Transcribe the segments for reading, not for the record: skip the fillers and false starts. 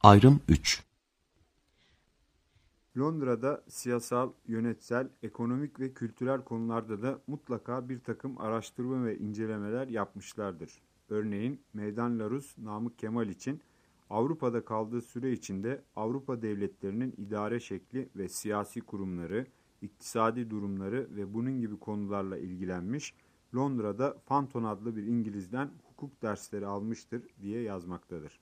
Ayrım 3. Londra'da siyasal, yönetsel, ekonomik ve kültürel konularda da mutlaka bir takım araştırma ve incelemeler yapmışlardır. Örneğin Meydan Larus, Namık Kemal için Avrupa'da kaldığı süre içinde Avrupa devletlerinin idare şekli ve siyasi kurumları, iktisadi durumları ve bunun gibi konularla ilgilenmiş, Londra'da Fenton adlı bir İngiliz'den hukuk dersleri almıştır diye yazmaktadır.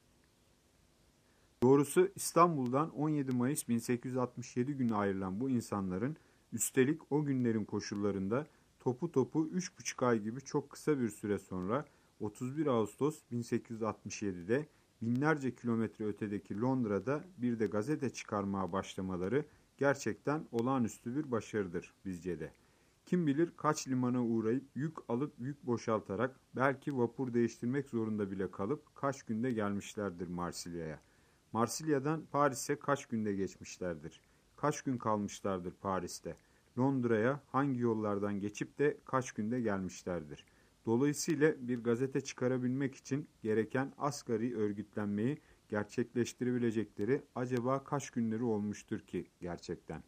Doğrusu İstanbul'dan 17 Mayıs 1867 günü ayrılan bu insanların üstelik o günlerin koşullarında topu 3,5 ay gibi çok kısa bir süre sonra 31 Ağustos 1867'de binlerce kilometre ötedeki Londra'da bir de gazete çıkarmaya başlamaları gerçekten olağanüstü bir başarıdır bizce de. Kim bilir kaç limana uğrayıp yük alıp yük boşaltarak belki vapur değiştirmek zorunda bile kalıp kaç günde gelmişlerdir Marsilya'ya. Marsilya'dan Paris'e kaç günde geçmişlerdir? Kaç gün kalmışlardır Paris'te? Londra'ya hangi yollardan geçip de kaç günde gelmişlerdir? Dolayısıyla bir gazete çıkarabilmek için gereken asgari örgütlenmeyi gerçekleştirebilecekleri acaba kaç günleri olmuştur ki gerçekten?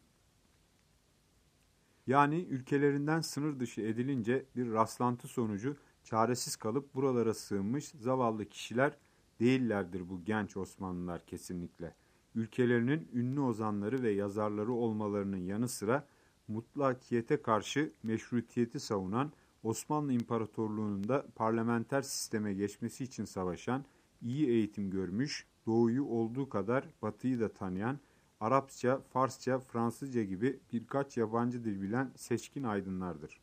Yani ülkelerinden sınır dışı edilince bir rastlantı sonucu çaresiz kalıp buralara sığınmış zavallı kişiler değillerdir bu genç Osmanlılar kesinlikle. Ülkelerinin ünlü ozanları ve yazarları olmalarının yanı sıra mutlakiyete karşı meşrutiyeti savunan, Osmanlı İmparatorluğu'nun da parlamenter sisteme geçmesi için savaşan, iyi eğitim görmüş, doğuyu olduğu kadar batıyı da tanıyan, Arapça, Farsça, Fransızca gibi birkaç yabancı dil bilen seçkin aydınlardır.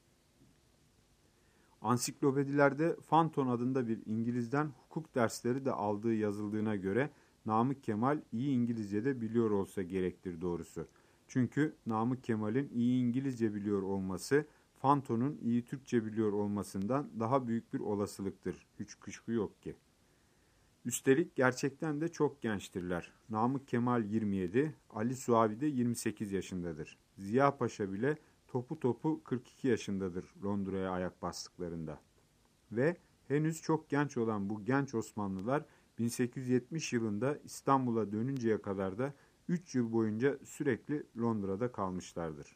Ansiklopedilerde Fenton adında bir İngiliz'den hukuk dersleri de aldığı yazıldığına göre Namık Kemal iyi İngilizce de biliyor olsa gerektir doğrusu. Çünkü Namık Kemal'in iyi İngilizce biliyor olması Fenton'un iyi Türkçe biliyor olmasından daha büyük bir olasılıktır. Hiç kuşku yok ki. Üstelik gerçekten de çok gençtirler. Namık Kemal 27, Ali Suavi de 28 yaşındadır. Ziya Paşa bile topu 42 yaşındadır Londra'ya ayak bastıklarında. Ve henüz çok genç olan bu genç Osmanlılar 1870 yılında İstanbul'a dönünceye kadar da 3 yıl boyunca sürekli Londra'da kalmışlardır.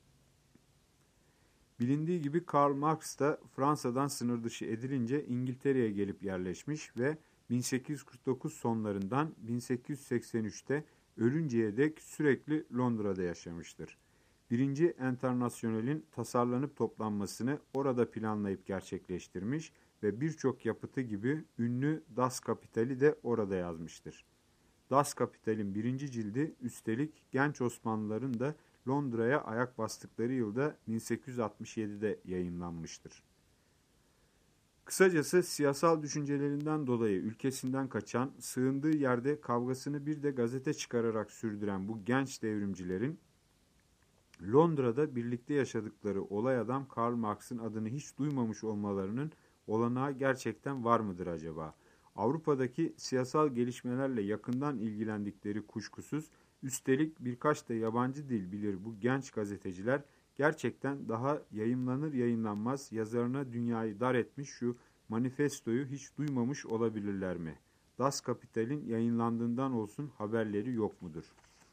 Bilindiği gibi Karl Marx da Fransa'dan sınır dışı edilince İngiltere'ye gelip yerleşmiş ve 1849 sonlarından 1883'te ölünceye dek sürekli Londra'da yaşamıştır. Birinci Enternasyonel'in tasarlanıp toplanmasını orada planlayıp gerçekleştirmiş ve birçok yapıtı gibi ünlü Das Kapital'i de orada yazmıştır. Das Kapital'in birinci cildi üstelik genç Osmanlıların da Londra'ya ayak bastıkları yılda 1867'de yayımlanmıştır. Kısacası siyasal düşüncelerinden dolayı ülkesinden kaçan, sığındığı yerde kavgasını bir de gazete çıkararak sürdüren bu genç devrimcilerin Londra'da birlikte yaşadıkları olay adam Karl Marx'ın adını hiç duymamış olmalarının olanağı gerçekten var mıdır acaba? Avrupa'daki siyasal gelişmelerle yakından ilgilendikleri kuşkusuz, üstelik birkaç da yabancı dil bilir bu genç gazeteciler gerçekten daha yayımlanır yayınlanmaz yazarına dünyayı dar etmiş şu manifestoyu hiç duymamış olabilirler mi? Das Kapital'in yayınlandığından olsun haberleri yok mudur?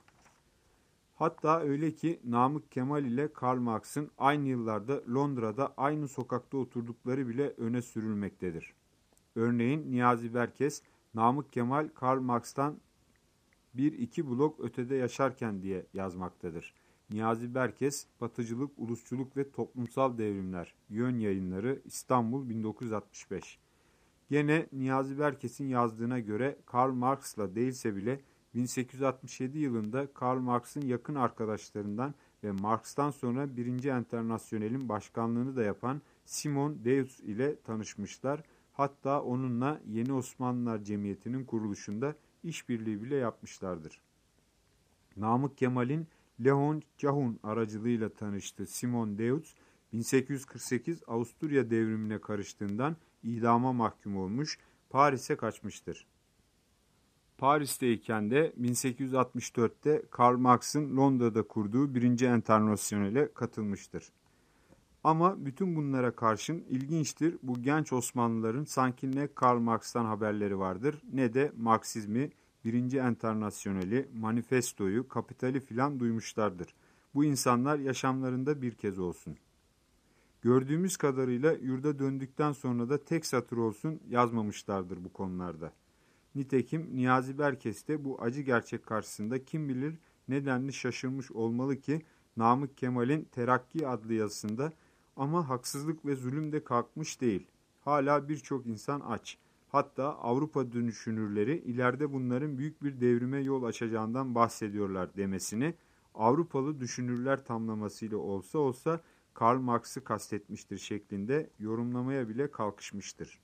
Hatta öyle ki Namık Kemal ile Karl Marx'ın aynı yıllarda Londra'da aynı sokakta oturdukları bile öne sürülmektedir. Örneğin Niyazi Berkes, Namık Kemal Karl Marx'tan 1-2 blok ötede yaşarken diye yazmaktadır. Niyazi Berkes, Batıcılık, Ulusçuluk ve Toplumsal Devrimler, Yön Yayınları, İstanbul 1965. Gene Niyazi Berkes'in yazdığına göre Karl Marx'la değilse bile 1867 yılında Karl Marx'ın yakın arkadaşlarından ve Marx'tan sonra 1. Enternasyonel'in başkanlığını da yapan Simon Deutz ile tanışmışlar. Hatta onunla Yeni Osmanlılar Cemiyeti'nin kuruluşunda işbirliği bile yapmışlardır. Namık Kemal'in Leon Cahun aracılığıyla tanıştığı Simon Deutz, 1848 Avusturya devrimine karıştığından idama mahkum olmuş, Paris'e kaçmıştır. Paris'teyken de 1864'te Karl Marx'ın Londra'da kurduğu 1. Enternasyonel'e katılmıştır. Ama bütün bunlara karşın ilginçtir bu genç Osmanlıların sanki ne Karl Marx'tan haberleri vardır ne de Marksizmi Birinci Enternasyoneli, Manifesto'yu, Kapital'i filan duymuşlardır. Bu insanlar yaşamlarında bir kez olsun. Gördüğümüz kadarıyla yurda döndükten sonra da tek satır olsun yazmamışlardır bu konularda. Nitekim Niyazi Berkes de bu acı gerçek karşısında kim bilir nedenli şaşırmış olmalı ki Namık Kemal'in Terakki adlı yazısında ama haksızlık ve zulüm de kalkmış değil. Hala birçok insan aç. Hatta Avrupa düşünürleri ileride bunların büyük bir devrime yol açacağından bahsediyorlar demesini Avrupalı düşünürler tamlamasıyla olsa Karl Marx'ı kastetmiştir şeklinde yorumlamaya bile kalkışmıştır.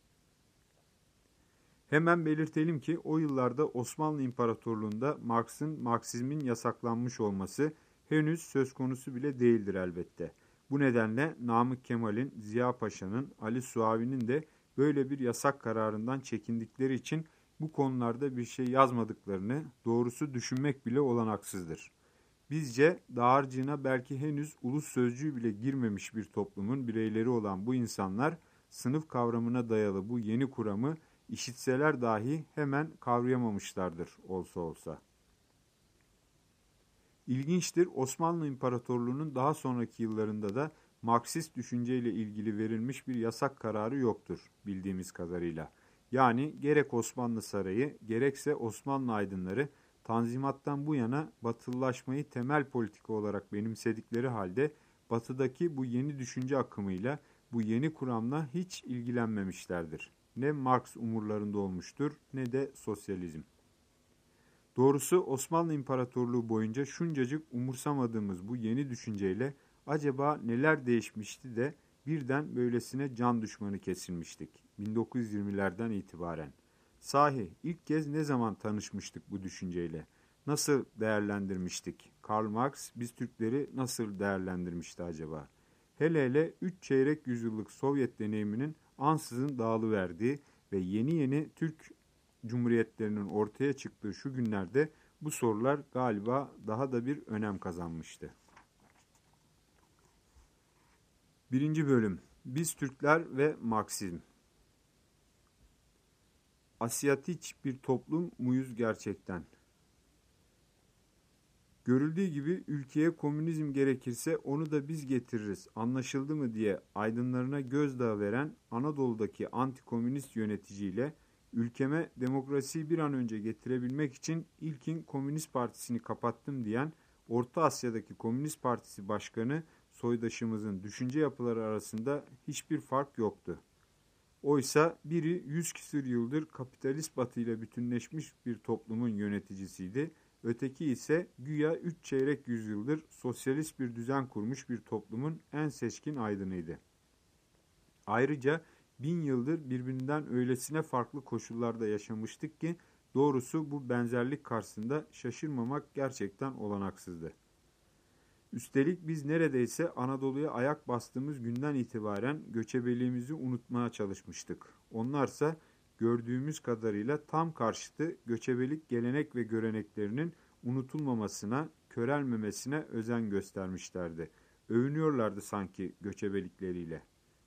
Hemen belirtelim ki o yıllarda Osmanlı İmparatorluğu'nda Marksizmin yasaklanmış olması henüz söz konusu bile değildir elbette. Bu nedenle Namık Kemal'in, Ziya Paşa'nın, Ali Suavi'nin de böyle bir yasak kararından çekindikleri için bu konularda bir şey yazmadıklarını doğrusu düşünmek bile olanaksızdır. Bizce dağarcığına belki henüz ulus sözcüğü bile girmemiş bir toplumun bireyleri olan bu insanlar sınıf kavramına dayalı bu yeni kuramı işitseler dahi hemen kavrayamamışlardır olsa. İlginçtir, Osmanlı İmparatorluğu'nun daha sonraki yıllarında da Marksist düşünceyle ilgili verilmiş bir yasak kararı yoktur bildiğimiz kadarıyla. Yani gerek Osmanlı Sarayı gerekse Osmanlı aydınları Tanzimat'tan bu yana batılılaşmayı temel politika olarak benimsedikleri halde batıdaki bu yeni düşünce akımıyla, bu yeni kuramla hiç ilgilenmemişlerdir. Ne Marx umurlarında olmuştur ne de sosyalizm. Doğrusu Osmanlı İmparatorluğu boyunca şuncacık umursamadığımız bu yeni düşünceyle acaba neler değişmişti de birden böylesine can düşmanı kesilmiştik 1920'lerden itibaren. Sahi ilk kez ne zaman tanışmıştık bu düşünceyle? Nasıl değerlendirmiştik? Karl Marx biz Türkleri nasıl değerlendirmişti acaba? Hele 3 çeyrek yüzyıllık Sovyet deneyiminin ansızın dağılıverdiği ve yeni Türk Cumhuriyetlerinin ortaya çıktığı şu günlerde bu sorular galiba daha da bir önem kazanmıştı. 1. Bölüm Biz Türkler ve Marksizm. Asyatik bir toplum muyuz gerçekten? Görüldüğü gibi ülkeye komünizm gerekirse onu da biz getiririz, anlaşıldı mı diye aydınlarına gözdağı veren Anadolu'daki antikomünist yöneticiyle ülkeme demokrasiyi bir an önce getirebilmek için ilkin Komünist Partisi'ni kapattım diyen Orta Asya'daki Komünist Partisi Başkanı soydaşımızın düşünce yapıları arasında hiçbir fark yoktu. Oysa biri 100 küsur yıldır kapitalist batıyla bütünleşmiş bir toplumun yöneticisiydi. Öteki ise güya 3 çeyrek yüzyıldır sosyalist bir düzen kurmuş bir toplumun en seçkin aydınıydı. Ayrıca 1000 yıldır birbirinden öylesine farklı koşullarda yaşamıştık ki doğrusu bu benzerlik karşısında şaşırmamak gerçekten olanaksızdı. Üstelik biz neredeyse Anadolu'ya ayak bastığımız günden itibaren göçebeliğimizi unutmaya çalışmıştık. Onlarsa gördüğümüz kadarıyla tam karşıtı göçebelik gelenek ve göreneklerinin unutulmamasına, körelmemesine özen göstermişlerdi. Övünüyorlardı sanki göçebelikleriyle.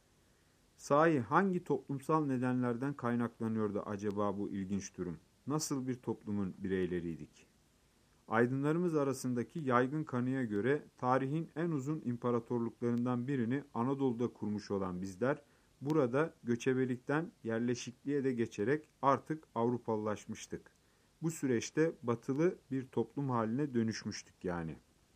Sahi hangi toplumsal nedenlerden kaynaklanıyordu acaba bu ilginç durum? Nasıl bir toplumun bireyleriydik? Aydınlarımız arasındaki yaygın kanıya göre tarihin en uzun imparatorluklarından birini Anadolu'da kurmuş olan bizler, burada göçebelikten yerleşikliğe de geçerek artık Avrupalılaşmıştık. Bu süreçte batılı bir toplum haline dönüşmüştük yani.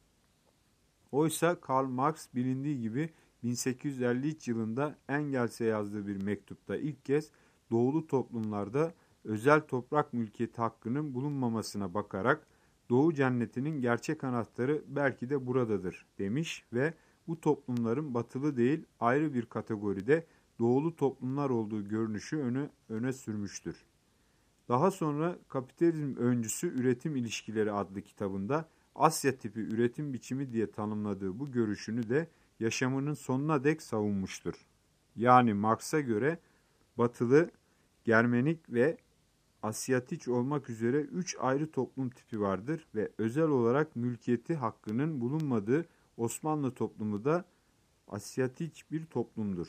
Oysa Karl Marx bilindiği gibi 1853 yılında Engels'e yazdığı bir mektupta ilk kez doğulu toplumlarda özel toprak mülkiyeti hakkının bulunmamasına bakarak Doğu cennetinin gerçek anahtarı belki de buradadır demiş ve bu toplumların batılı değil ayrı bir kategoride doğulu toplumlar olduğu görünüşü öne sürmüştür. Daha sonra Kapitalizm Öncüsü Üretim İlişkileri adlı kitabında Asya tipi üretim biçimi diye tanımladığı bu görüşünü de yaşamının sonuna dek savunmuştur. Yani Marx'a göre batılı, Germenik ve Asyatik olmak üzere 3 ayrı toplum tipi vardır ve özel olarak mülkiyeti hakkının bulunmadığı Osmanlı toplumu da Asyatik bir toplumdur.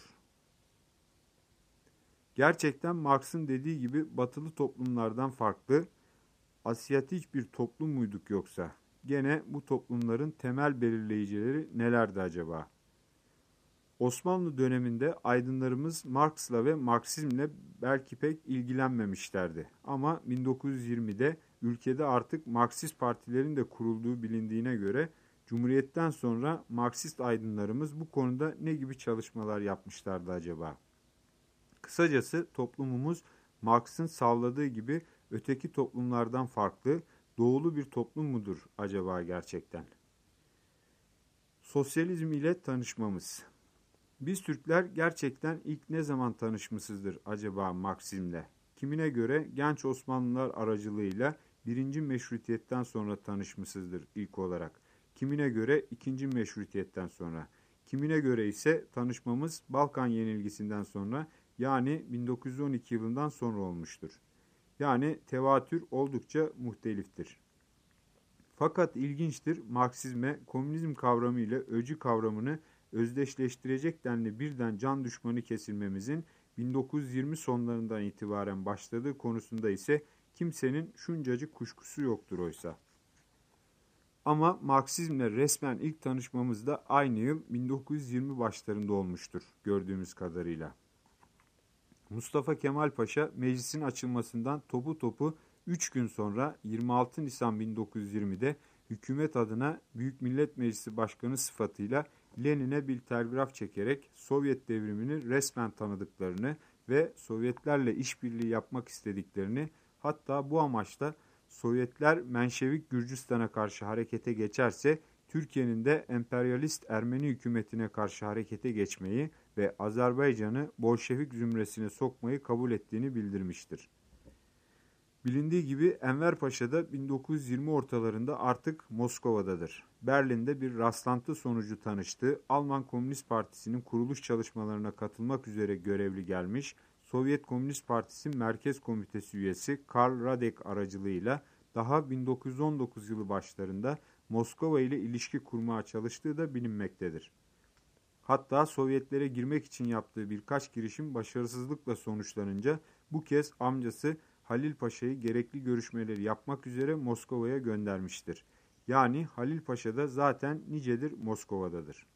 Gerçekten Marx'ın dediği gibi batılı toplumlardan farklı, Asyatik bir toplum muyduk yoksa? Gene bu toplumların temel belirleyicileri nelerdi acaba? Osmanlı döneminde aydınlarımız Marks'la ve Marksizmle belki pek ilgilenmemişlerdi. Ama 1920'de ülkede artık Marksist partilerin de kurulduğu bilindiğine göre Cumhuriyet'ten sonra Marksist aydınlarımız bu konuda ne gibi çalışmalar yapmışlardı acaba? Kısacası toplumumuz Marx'ın savladığı gibi öteki toplumlardan farklı, doğulu bir toplum mudur acaba gerçekten? Sosyalizm ile tanışmamız. Biz Türkler gerçekten ilk ne zaman tanışmışızdır acaba Marksizmle? Kimine göre genç Osmanlılar aracılığıyla birinci meşrutiyetten sonra tanışmışızdır ilk olarak. Kimine göre ikinci meşrutiyetten sonra. Kimine göre ise tanışmamız Balkan yenilgisinden sonra yani 1912 yılından sonra olmuştur. Yani tevatür oldukça muhteliftir. Fakat ilginçtir, Marksizme komünizm kavramı ile öcü kavramını özdeşleştirecek denli birden can düşmanı kesilmemizin 1920 sonlarından itibaren başladığı konusunda ise kimsenin şuncacık kuşkusu yoktur oysa. Ama Marksizmle resmen ilk tanışmamız da aynı yıl 1920 başlarında olmuştur gördüğümüz kadarıyla. Mustafa Kemal Paşa meclisin açılmasından topu topu 3 gün sonra 26 Nisan 1920'de hükümet adına Büyük Millet Meclisi Başkanı sıfatıyla Lenin'e bir telgraf çekerek Sovyet devrimini resmen tanıdıklarını ve Sovyetlerle işbirliği yapmak istediklerini, hatta bu amaçla Sovyetler Menşevik Gürcistan'a karşı harekete geçerse Türkiye'nin de emperyalist Ermeni hükümetine karşı harekete geçmeyi ve Azerbaycan'ı Bolşevik zümresine sokmayı kabul ettiğini bildirmiştir. Bilindiği gibi Enver Paşa da 1920 ortalarında artık Moskova'dadır. Berlin'de bir rastlantı sonucu tanıştığı Alman Komünist Partisi'nin kuruluş çalışmalarına katılmak üzere görevli gelmiş, Sovyet Komünist Partisi Merkez Komitesi üyesi Karl Radek aracılığıyla daha 1919 yılı başlarında Moskova ile ilişki kurmaya çalıştığı da bilinmektedir. Hatta Sovyetlere girmek için yaptığı birkaç girişim başarısızlıkla sonuçlanınca bu kez amcası Halil Paşa'yı gerekli görüşmeleri yapmak üzere Moskova'ya göndermiştir. Yani Halil Paşa da zaten nicedir Moskova'dadır.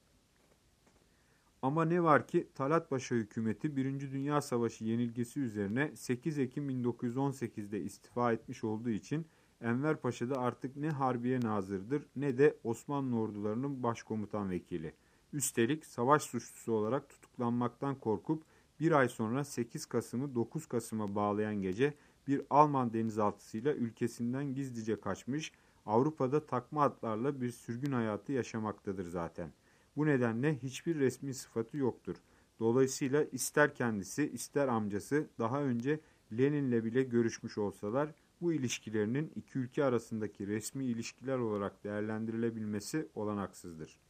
Ama ne var ki Talat Paşa hükümeti 1. Dünya Savaşı yenilgisi üzerine 8 Ekim 1918'de istifa etmiş olduğu için Enver Paşa da artık ne Harbiye Nazırıdır ne de Osmanlı ordularının başkomutan vekili. Üstelik savaş suçlusu olarak tutuklanmaktan korkup bir ay sonra 8 Kasım'ı 9 Kasım'a bağlayan gece bir Alman denizaltısıyla ülkesinden gizlice kaçmış, Avrupa'da takma adlarla bir sürgün hayatı yaşamaktadır zaten. Bu nedenle hiçbir resmi sıfatı yoktur. Dolayısıyla ister kendisi ister amcası daha önce Lenin'le bile görüşmüş olsalar bu ilişkilerinin iki ülke arasındaki resmi ilişkiler olarak değerlendirilebilmesi olanaksızdır.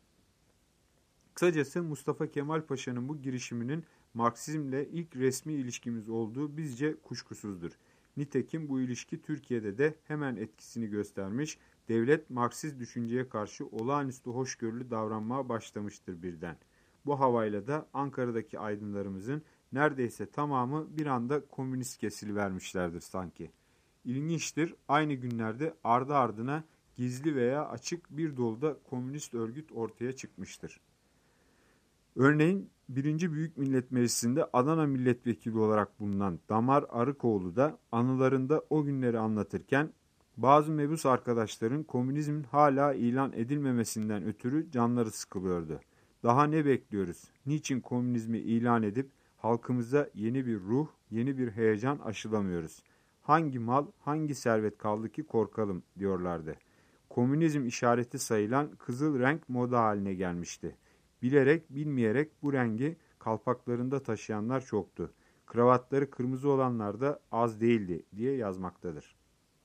Kısacası Mustafa Kemal Paşa'nın bu girişiminin Marksizmle ilk resmi ilişkimiz olduğu bizce kuşkusuzdur. Nitekim bu ilişki Türkiye'de de hemen etkisini göstermiş, devlet Marksist düşünceye karşı olağanüstü hoşgörülü davranmaya başlamıştır birden. Bu havayla da Ankara'daki aydınlarımızın neredeyse tamamı bir anda komünist kesilivermişlerdir sanki. İlginçtir, aynı günlerde ardı ardına gizli veya açık bir dolu da komünist örgüt ortaya çıkmıştır. Örneğin 1. Büyük Millet Meclisi'nde Adana Milletvekili olarak bulunan Damar Arıkoğlu da anılarında o günleri anlatırken bazı mebus arkadaşların komünizmin hala ilan edilmemesinden ötürü canları sıkılıyordu. Daha ne bekliyoruz? Niçin komünizmi ilan edip halkımıza yeni bir ruh, yeni bir heyecan aşılamıyoruz? Hangi mal, hangi servet kaldı ki korkalım diyorlardı. Komünizm işareti sayılan kızıl renk moda haline gelmişti. Bilerek, bilmeyerek bu rengi kalpaklarında taşıyanlar çoktu. Kravatları kırmızı olanlar da az değildi diye yazmaktadır.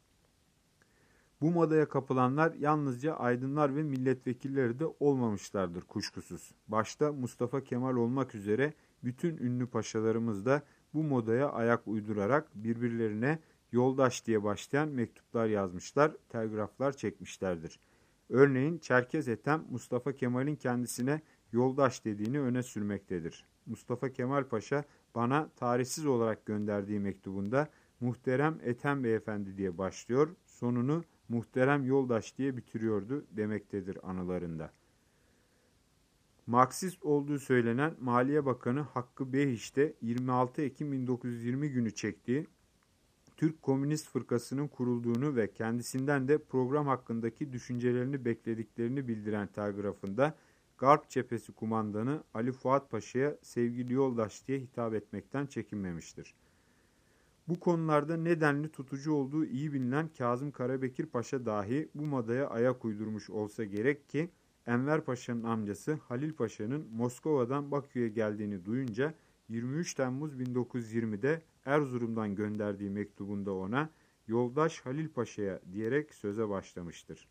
Bu modaya kapılanlar yalnızca aydınlar ve milletvekilleri de olmamışlardır kuşkusuz. Başta Mustafa Kemal olmak üzere bütün ünlü paşalarımız da bu modaya ayak uydurarak birbirlerine yoldaş diye başlayan mektuplar yazmışlar, telgraflar çekmişlerdir. Örneğin Çerkez Ethem Mustafa Kemal'in kendisine yoldaş dediğini öne sürmektedir. Mustafa Kemal Paşa bana tarihsiz olarak gönderdiği mektubunda Muhterem Ethem Beyefendi diye başlıyor, sonunu Muhterem Yoldaş diye bitiriyordu demektedir anılarında. Marksist olduğu söylenen Maliye Bakanı Hakkı Behiç de 26 Ekim 1920 günü çektiği Türk Komünist Fırkası'nın kurulduğunu ve kendisinden de program hakkındaki düşüncelerini beklediklerini bildiren telgrafında Garp Cephesi Kumandanı Ali Fuat Paşa'ya sevgili yoldaş diye hitap etmekten çekinmemiştir. Bu konularda nedenli tutucu olduğu iyi bilinen Kazım Karabekir Paşa dahi bu modaya ayak uydurmuş olsa gerek ki Enver Paşa'nın amcası Halil Paşa'nın Moskova'dan Bakü'ye geldiğini duyunca 23 Temmuz 1920'de Erzurum'dan gönderdiği mektubunda ona "Yoldaş Halil Paşa'ya" diyerek söze başlamıştır.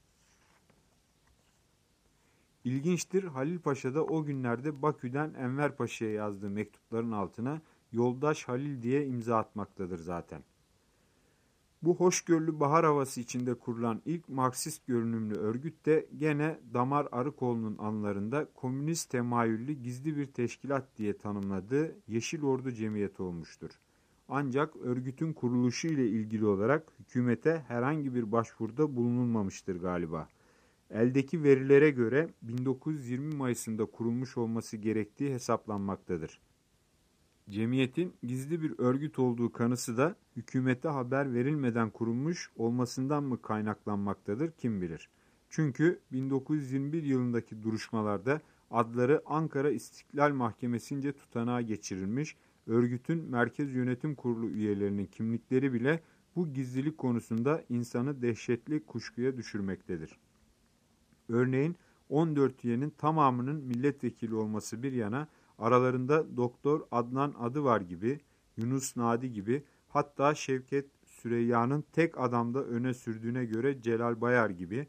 İlginçtir, Halil Paşa da o günlerde Bakü'den Enver Paşa'ya yazdığı mektupların altına "Yoldaş Halil" diye imza atmaktadır zaten. Bu hoşgörülü bahar havası içinde kurulan ilk Marksist görünümlü örgüt de gene Damar Arıkoğlu'nun anılarında komünist temayüllü gizli bir teşkilat diye tanımladığı Yeşil Ordu Cemiyeti olmuştur. Ancak örgütün kuruluşu ile ilgili olarak hükümete herhangi bir başvuruda bulunulmamıştır galiba. Eldeki verilere göre 1920 Mayıs'ında kurulmuş olması gerektiği hesaplanmaktadır. Cemiyetin gizli bir örgüt olduğu kanısı da hükümete haber verilmeden kurulmuş olmasından mı kaynaklanmaktadır kim bilir. Çünkü 1921 yılındaki duruşmalarda adları Ankara İstiklal Mahkemesi'nce tutanağa geçirilmiş, örgütün Merkez Yönetim Kurulu üyelerinin kimlikleri bile bu gizlilik konusunda insanı dehşetli kuşkuya düşürmektedir. Örneğin 14 üyenin tamamının milletvekili olması bir yana, aralarında Doktor Adnan Adıvar gibi, Yunus Nadi gibi, hatta Şevket Süreyya'nın tek adamda öne sürdüğüne göre Celal Bayar gibi,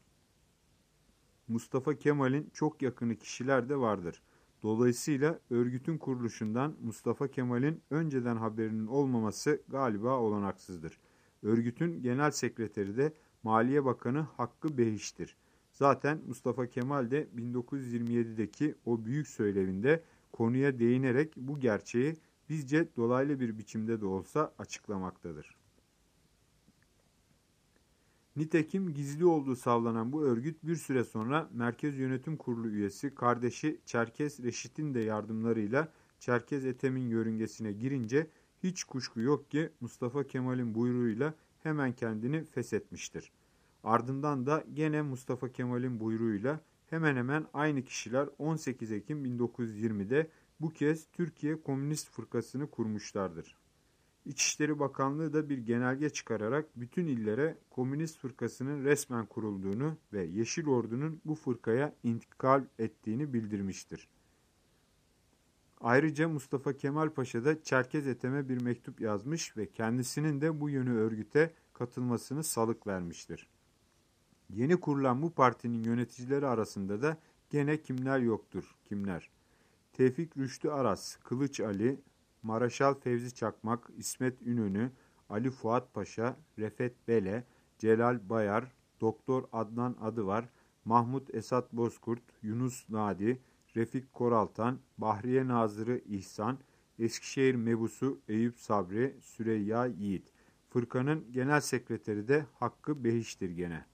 Mustafa Kemal'in çok yakını kişiler de vardır. Dolayısıyla örgütün kuruluşundan Mustafa Kemal'in önceden haberinin olmaması galiba olanaksızdır. Örgütün genel sekreteri de Maliye Bakanı Hakkı Behiç'tir. Zaten Mustafa Kemal de 1927'deki o büyük söylevinde konuya değinerek bu gerçeği bizce dolaylı bir biçimde de olsa açıklamaktadır. Nitekim gizli olduğu savlanan bu örgüt bir süre sonra Merkez Yönetim Kurulu üyesi kardeşi Çerkez Reşit'in de yardımlarıyla Çerkez Ethem'in yörüngesine girince hiç kuşku yok ki Mustafa Kemal'in buyruğuyla hemen kendini feshetmiştir. Ardından da gene Mustafa Kemal'in buyruğuyla hemen hemen aynı kişiler 18 Ekim 1920'de bu kez Türkiye Komünist Fırkası'nı kurmuşlardır. İçişleri Bakanlığı da bir genelge çıkararak bütün illere Komünist Fırkası'nın resmen kurulduğunu ve Yeşil Ordu'nun bu fırkaya intikal ettiğini bildirmiştir. Ayrıca Mustafa Kemal Paşa da Çerkez Ethem'e bir mektup yazmış ve kendisinin de bu yönü örgüte katılmasını salık vermiştir. Yeni kurulan bu partinin yöneticileri arasında da gene kimler yoktur, kimler? Tevfik Rüştü Aras, Kılıç Ali, Maraşal Fevzi Çakmak, İsmet İnönü, Ali Fuat Paşa, Refet Bele, Celal Bayar, Doktor Adnan Adıvar, Mahmut Esat Bozkurt, Yunus Nadi, Refik Koraltan, Bahriye Nazırı İhsan, Eskişehir Mebusu Eyüp Sabri, Süreyya Yiğit. Fırkanın genel sekreteri de Hakkı Behiç'tir gene.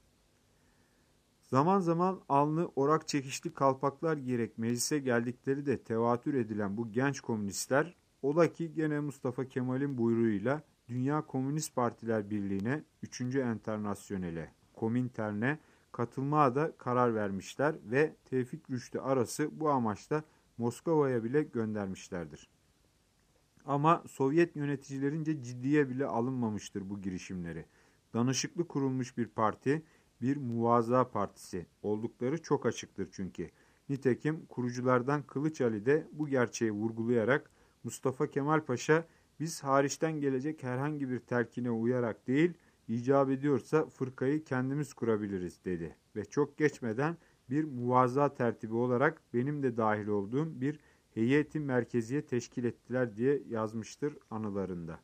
Zaman zaman alnı orak çekişli kalpaklar giyerek meclise geldikleri de tevatür edilen bu genç komünistler, ola ki gene Mustafa Kemal'in buyruğuyla Dünya Komünist Partiler Birliği'ne, 3. Enternasyonel'e, Komintern'e katılmaya da karar vermişler ve Tevfik Rüştü Aras'ı bu amaçla Moskova'ya bile göndermişlerdir. Ama Sovyet yöneticilerince ciddiye bile alınmamıştır bu girişimleri. Danışıklı kurulmuş bir parti, bir muvaza partisi oldukları çok açıktır çünkü. Nitekim kuruculardan Kılıç Ali de bu gerçeği vurgulayarak Mustafa Kemal Paşa biz hariçten gelecek herhangi bir telkine uyarak değil, icap ediyorsa fırkayı kendimiz kurabiliriz dedi. Ve çok geçmeden bir muvaza tertibi olarak benim de dahil olduğum bir heyeti merkeziye teşkil ettiler diye yazmıştır anılarında.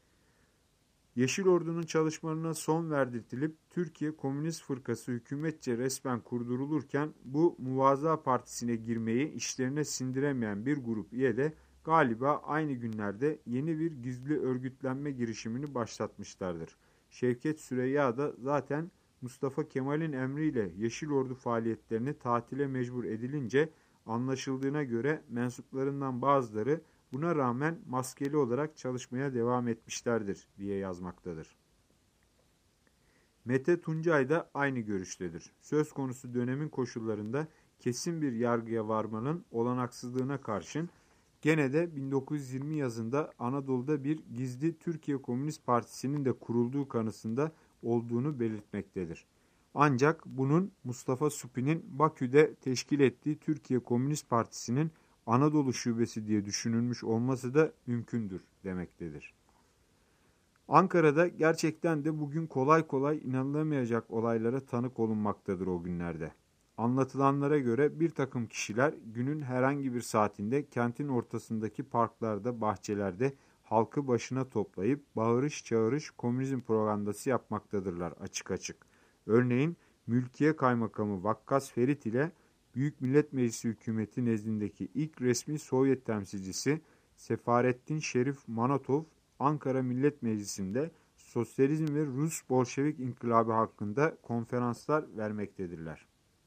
Yeşil Ordu'nun çalışmalarına son verdirtilip Türkiye Komünist Fırkası hükümetçe resmen kurdurulurken bu Muvaza Partisi'ne girmeyi işlerine sindiremeyen bir grup üye de galiba aynı günlerde yeni bir gizli örgütlenme girişimini başlatmışlardır. Şevket Süreyya da zaten Mustafa Kemal'in emriyle Yeşil Ordu faaliyetlerini tatile mecbur edilince anlaşıldığına göre mensuplarından bazıları buna rağmen maskeli olarak çalışmaya devam etmişlerdir diye yazmaktadır. Mete Tuncay da aynı görüştedir. Söz konusu dönemin koşullarında kesin bir yargıya varmanın olanaksızlığına karşın gene de 1920 yazında Anadolu'da bir gizli Türkiye Komünist Partisi'nin de kurulduğu kanısında olduğunu belirtmektedir. Ancak bunun Mustafa Suppi'nin Bakü'de teşkil ettiği Türkiye Komünist Partisi'nin Anadolu şubesi diye düşünülmüş olması da mümkündür demektedir. Ankara'da gerçekten de bugün kolay kolay inanılamayacak olaylara tanık olunmaktadır o günlerde. Anlatılanlara göre bir takım kişiler günün herhangi bir saatinde kentin ortasındaki parklarda, bahçelerde halkı başına toplayıp bağırış çağırış komünizm propagandası yapmaktadırlar açık açık. Örneğin Mülkiye Kaymakamı Vakkas Ferit ile Büyük Millet Meclisi hükümeti nezdindeki ilk resmi Sovyet temsilcisi Sefarettin Şerif Manatov, Ankara Millet Meclisi'nde sosyalizm ve Rus Bolşevik İnkılabı hakkında konferanslar vermektedirler.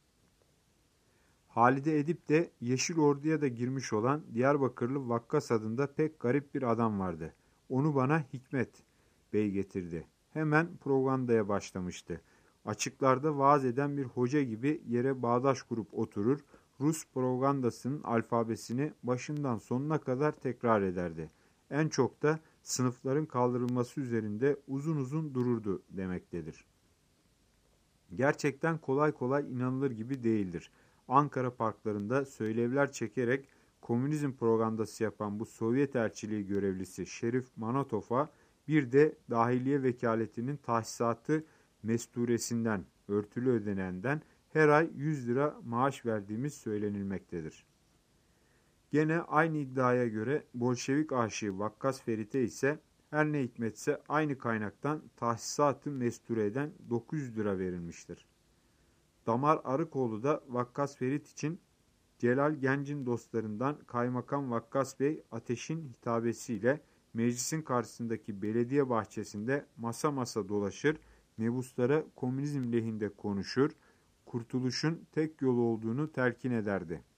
Halide Edip de Yeşil Ordu'ya da girmiş olan Diyarbakırlı Vakkas adında pek garip bir adam vardı. Onu bana Hikmet Bey getirdi. Hemen propagandaya başlamıştı. Açıklarda vaaz eden bir hoca gibi yere bağdaş kurup oturur, Rus propagandasının alfabesini başından sonuna kadar tekrar ederdi. En çok da sınıfların kaldırılması üzerinde uzun uzun dururdu demektedir. Gerçekten kolay kolay inanılır gibi değildir. Ankara parklarında söylevler çekerek komünizm propagandası yapan bu Sovyet elçiliği görevlisi Şerif Manatov'a bir de dahiliye vekaletinin tahsisatı mesturesinden, örtülü ödenenden her ay 100 lira maaş verdiğimiz söylenilmektedir. Gene aynı iddiaya göre Bolşevik aşığı Vakkas Ferit'e ise her ne hikmetse aynı kaynaktan tahsisatı mesture eden 900 lira verilmiştir. Damar Arıkoğlu da Vakkas Ferit için Celal Genc'in dostlarından Kaymakam Vakkas Bey Ateş'in hitabesiyle meclisin karşısındaki belediye bahçesinde masa masa dolaşır, mebuslara komünizm lehinde konuşur, kurtuluşun tek yolu olduğunu telkin ederdi.